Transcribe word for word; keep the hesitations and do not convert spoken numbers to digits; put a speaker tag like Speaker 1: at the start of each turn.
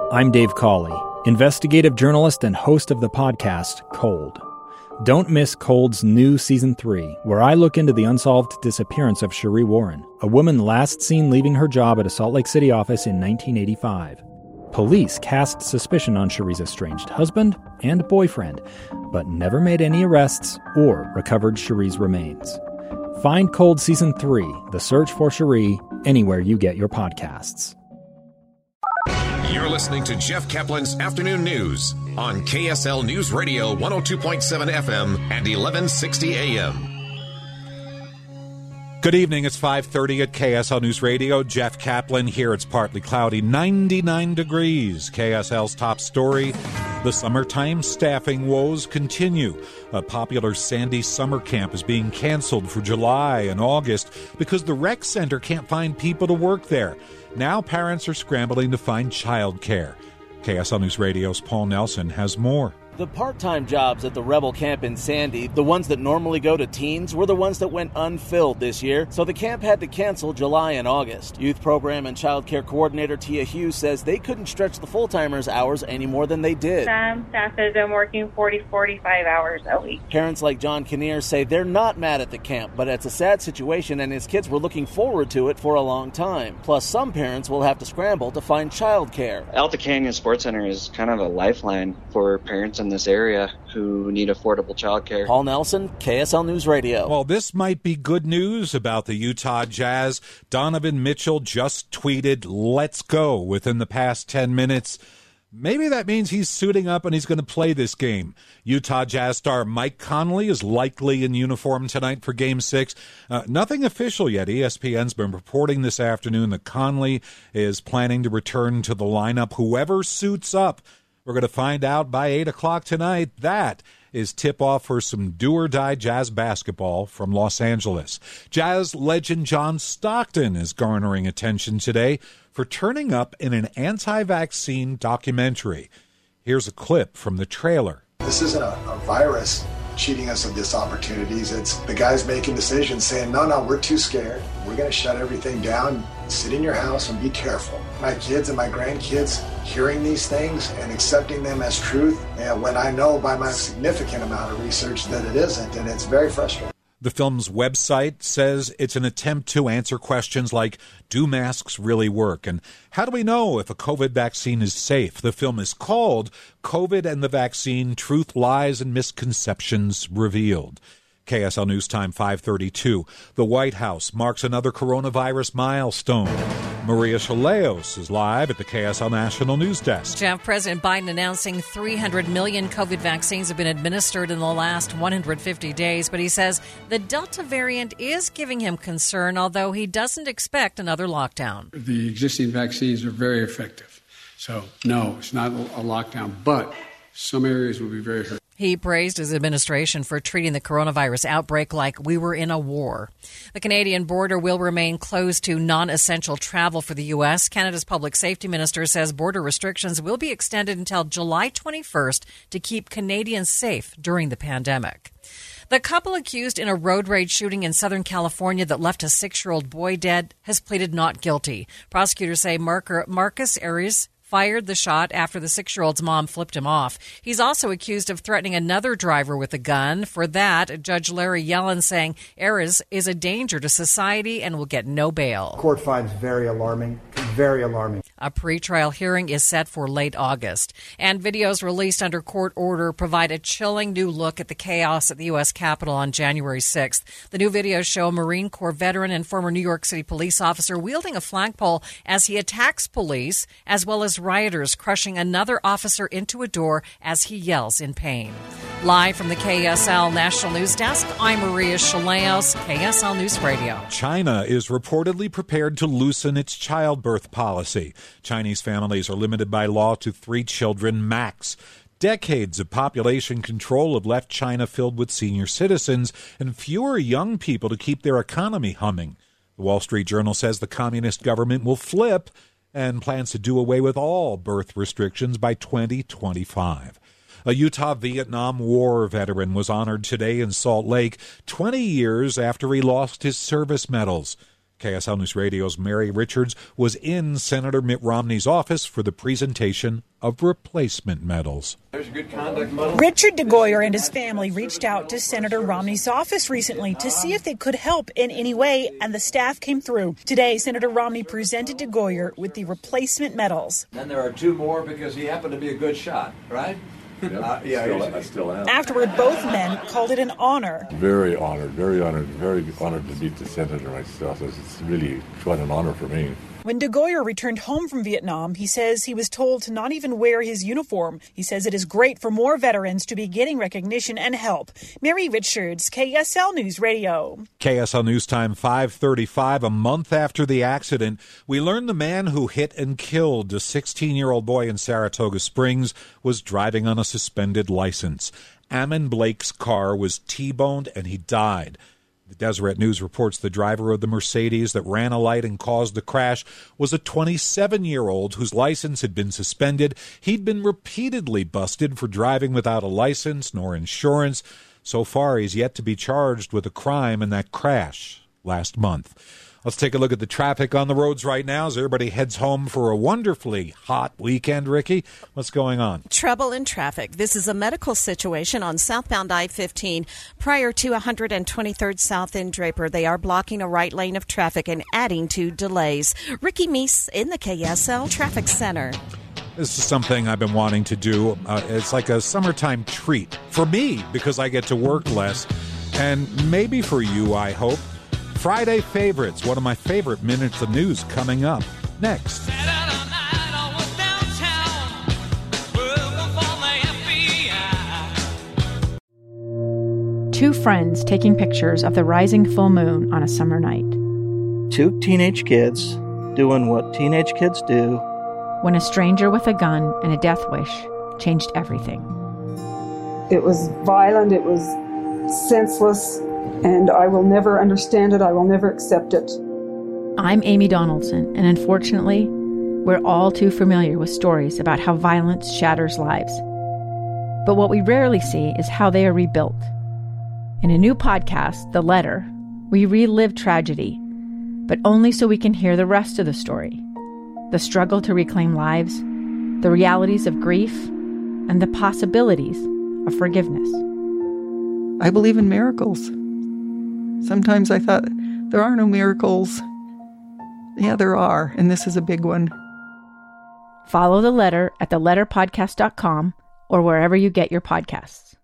Speaker 1: I'm Dave Cawley, investigative journalist and host of the podcast Cold. Don't miss Cold's new Season three, where I look into the unsolved disappearance of Cherie Warren, a woman last seen leaving her job at a Salt Lake City office in nineteen eighty-five. Police cast suspicion on Cherie's estranged husband and boyfriend, but never made any arrests or recovered Cherie's remains. Find Cold Season three, The Search for Cherie, anywhere you get your podcasts.
Speaker 2: You're listening to Jeff Kaplan's Afternoon News on K S L News Radio one oh two point seven F M and eleven sixty A M.
Speaker 3: Good evening. It's five thirty at K S L News Radio. Jeff Kaplan here. It's partly cloudy, ninety-nine degrees. K S L's top story. The summertime staffing woes continue. A popular Sandy summer camp is being canceled for July and August because the rec center can't find people to work there. Now parents are scrambling to find childcare. K S L News Radio's Paul Nelson has more.
Speaker 4: The part-time jobs at the Rebel Camp in Sandy, the ones that normally go to teens, were the ones that went unfilled this year, so the camp had to cancel July and August. Youth Program and Child Care Coordinator Tia Hughes says they couldn't stretch the full-timers' hours any more than they did.
Speaker 5: Some staff have been working forty, forty-five hours a week.
Speaker 4: Parents like John Kinnear say they're not mad at the camp, but it's a sad situation and his kids were looking forward to it for a long time. Plus, some parents will have to scramble to find child care.
Speaker 6: Alta Canyon Sports Center is kind of a lifeline for parents in this area who need affordable childcare.
Speaker 4: Paul Nelson, K S L News Radio.
Speaker 3: Well, this might be good news about the Utah Jazz. Donovan Mitchell just tweeted, "Let's go," within the past ten minutes. Maybe that means he's suiting up and he's going to play this game. Utah Jazz star Mike Conley is likely in uniform tonight for Game six. Uh, nothing official yet. E S P N's been reporting this afternoon that Conley is planning to return to the lineup. Whoever suits up, we're going to find out by eight o'clock tonight. That is tip-off for some do-or-die Jazz basketball from Los Angeles. Jazz legend John Stockton is garnering attention today for turning up in an anti-vaccine documentary. Here's a clip from the trailer.
Speaker 7: This isn't a, a virus cheating us of these opportunities. It's the guys making decisions saying, no, no, we're too scared. We're going to shut everything down. Sit in your house and be careful. My kids and my grandkids hearing these things and accepting them as truth, and when I know by my significant amount of research that it isn't, and it's very frustrating.
Speaker 3: The film's website says it's an attempt to answer questions like, do masks really work? And how do we know if a COVID vaccine is safe? The film is called COVID and the Vaccine, Truth, Lies, and Misconceptions Revealed. K S L News Time, five thirty-two. The White House marks another coronavirus milestone. Maria Chaleos is live at the K S L National News Desk.
Speaker 8: Jeff, President Biden announcing three hundred million COVID vaccines have been administered in the last one hundred fifty days, but he says the Delta variant is giving him concern, although he doesn't expect another lockdown.
Speaker 9: The existing vaccines are very effective. So, no, it's not a lockdown, but some areas will be very hurt.
Speaker 8: He praised his administration for treating the coronavirus outbreak like we were in a war. The Canadian border will remain closed to non-essential travel for the U S. Canada's public safety minister says border restrictions will be extended until July twenty-first to keep Canadians safe during the pandemic. The couple accused in a road rage shooting in Southern California that left a six-year-old boy dead has pleaded not guilty. Prosecutors say Marcus Aries fired the shot after the six-year-old's mom flipped him off. He's also accused of threatening another driver with a gun. For that, Judge Larry Yellen saying Aries is a danger to society and will get no bail.
Speaker 10: Court finds very alarming, very alarming.
Speaker 8: A pretrial hearing is set for late August. And videos released under court order provide a chilling new look at the chaos at the U S Capitol on January sixth. The new videos show a Marine Corps veteran and former New York City police officer wielding a flagpole as he attacks police, as well as rioters crushing another officer into a door as he yells in pain. Live from the K S L National News Desk, I'm Maria Chaleos, K S L News Radio.
Speaker 3: China is reportedly prepared to loosen its childbirth policy. Chinese families are limited by law to three children max. Decades of population control have left China filled with senior citizens and fewer young people to keep their economy humming. The Wall Street Journal says the communist government will flip and plans to do away with all birth restrictions by twenty twenty-five. A Utah Vietnam War veteran was honored today in Salt Lake, twenty years after he lost his service medals. K S L News Radio's Mary Richards was in Senator Mitt Romney's office for the presentation of replacement medals.
Speaker 11: There's a good conduct medal.
Speaker 12: Richard DeGoyer and his family reached out to Senator Romney's office recently to see if they could help in any way, and the staff came through. Today, Senator Romney presented DeGoyer with the replacement medals.
Speaker 11: Then there are two more because he happened to be a good shot, right?
Speaker 13: Yep.
Speaker 11: Uh, yeah,
Speaker 13: still, I still am.
Speaker 12: Afterward, both men called it an honor.
Speaker 13: Very honored, very honored, very honored to meet the senator myself. It's really quite an honor for me.
Speaker 12: When DeGoyer returned home from Vietnam, he says he was told to not even wear his uniform. He says it is great for more veterans to be getting recognition and help. Mary Richards, K S L News Radio.
Speaker 3: K S L News Time five thirty-five. A month after the accident, we learned the man who hit and killed a sixteen-year-old boy in Saratoga Springs was driving on a suspended license. Ammon Blake's car was T-boned and he died. The Deseret News reports the driver of the Mercedes that ran a light and caused the crash was a twenty-seven-year-old whose license had been suspended. He'd been repeatedly busted for driving without a license nor insurance. So far, he's yet to be charged with a crime in that crash last month. Let's take a look at the traffic on the roads right now as everybody heads home for a wonderfully hot weekend. Ricky, what's going on?
Speaker 14: Trouble in traffic. This is a medical situation on southbound I fifteen prior to one hundred twenty-third South in Draper. They are blocking a right lane of traffic and adding to delays. Ricky Meese in the K S L Traffic Center.
Speaker 3: This is something I've been wanting to do. Uh, it's like a summertime treat for me because I get to work less. And maybe for you, I hope. Friday Favorites, one of my favorite minutes of news coming up next.
Speaker 15: Two friends taking pictures of the rising full moon on a summer night.
Speaker 16: Two teenage kids doing what teenage kids do.
Speaker 15: When a stranger with a gun and a death wish changed everything.
Speaker 17: It was violent, it was senseless, and I will never understand it. I will never accept it.
Speaker 15: I'm Amy Donaldson, and unfortunately, we're all too familiar with stories about how violence shatters lives. But what we rarely see is how they are rebuilt. In a new podcast, The Letter, we relive tragedy, but only so we can hear the rest of the story. The struggle to reclaim lives, the realities of grief, and the possibilities of forgiveness.
Speaker 18: I believe in miracles. Sometimes I thought, there are no miracles. Yeah, there are, and this is a big one.
Speaker 15: Follow The Letter at the letter podcast dot com or wherever you get your podcasts.